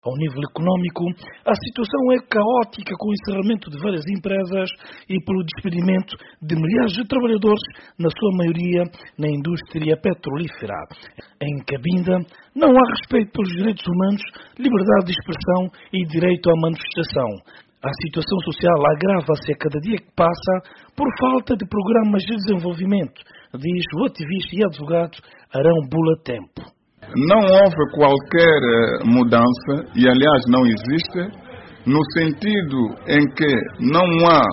Ao nível econômico, a situação é caótica com o encerramento de várias empresas e pelo despedimento de milhares de trabalhadores, na sua maioria na indústria petrolífera. Em Cabinda, não há respeito pelos direitos humanos, liberdade de expressão e direito à manifestação. A situação social agrava-se a cada dia que passa por falta de programas de desenvolvimento, diz o ativista e advogado Arão Bula Tempo. Não houve qualquer mudança, e aliás não existe, no sentido em que não há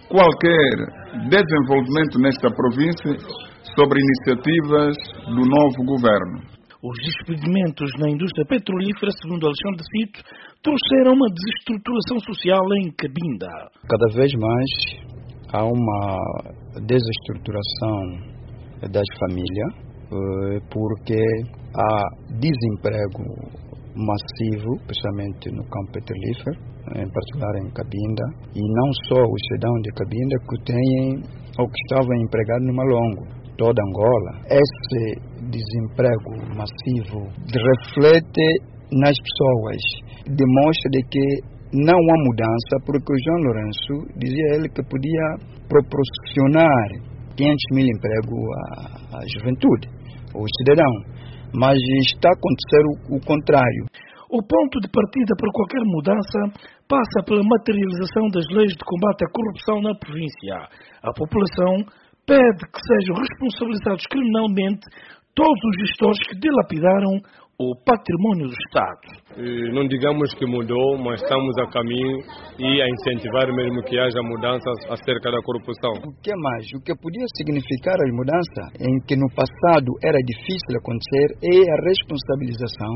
qualquer desenvolvimento nesta província sobre iniciativas do novo governo. Os despedimentos na indústria petrolífera, segundo Alexandre Cito, trouxeram uma desestruturação social em Cabinda. Cada vez mais há uma desestruturação das famílias, porque há desemprego massivo, especialmente no campo petrolífero, em particular em Cabinda, e não só os cidadãos de Cabinda que têm ou que estavam empregados no Malongo, toda Angola. Esse desemprego massivo reflete nas pessoas, demonstra de que não há mudança, porque o João Lourenço dizia ele que podia proporcionar 500 mil empregos à juventude, ao cidadão, mas está a acontecer o contrário. O ponto de partida para qualquer mudança passa pela materialização das leis de combate à corrupção na província. A população pede que sejam responsabilizados criminalmente todos os gestores que dilapidaram o património do Estado. Não digamos que mudou, mas estamos a caminho e a incentivar mesmo que haja mudanças acerca da corrupção. O que mais? O que podia significar a mudança, em que no passado era difícil acontecer, é a responsabilização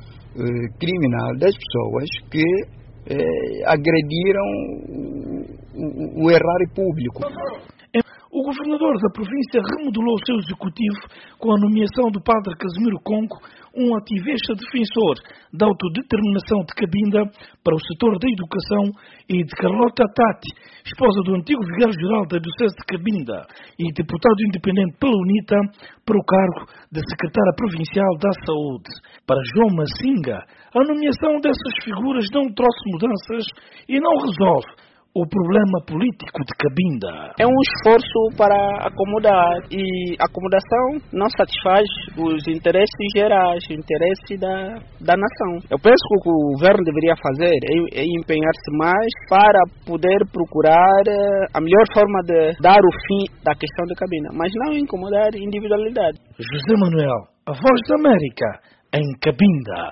criminal das pessoas que agrediram o erário público. O governador da província remodelou o seu executivo com a nomeação do padre Casimiro Conco, um ativista defensor da autodeterminação de Cabinda para o setor da educação, e de Carlota Tati, esposa do antigo vigário-geral da Diocese de Cabinda e deputado independente pela UNITA, para o cargo de secretária provincial da Saúde. Para João Massinga, a nomeação dessas figuras não trouxe mudanças e não resolve o problema político de Cabinda. É um esforço para acomodar, e a acomodação não satisfaz os interesses gerais, o interesse da nação. Eu penso que o que o governo deveria fazer é empenhar-se mais para poder procurar a melhor forma de dar o fim da questão de Cabinda, mas não incomodar individualidade. José Manuel, a Voz da América, em Cabinda.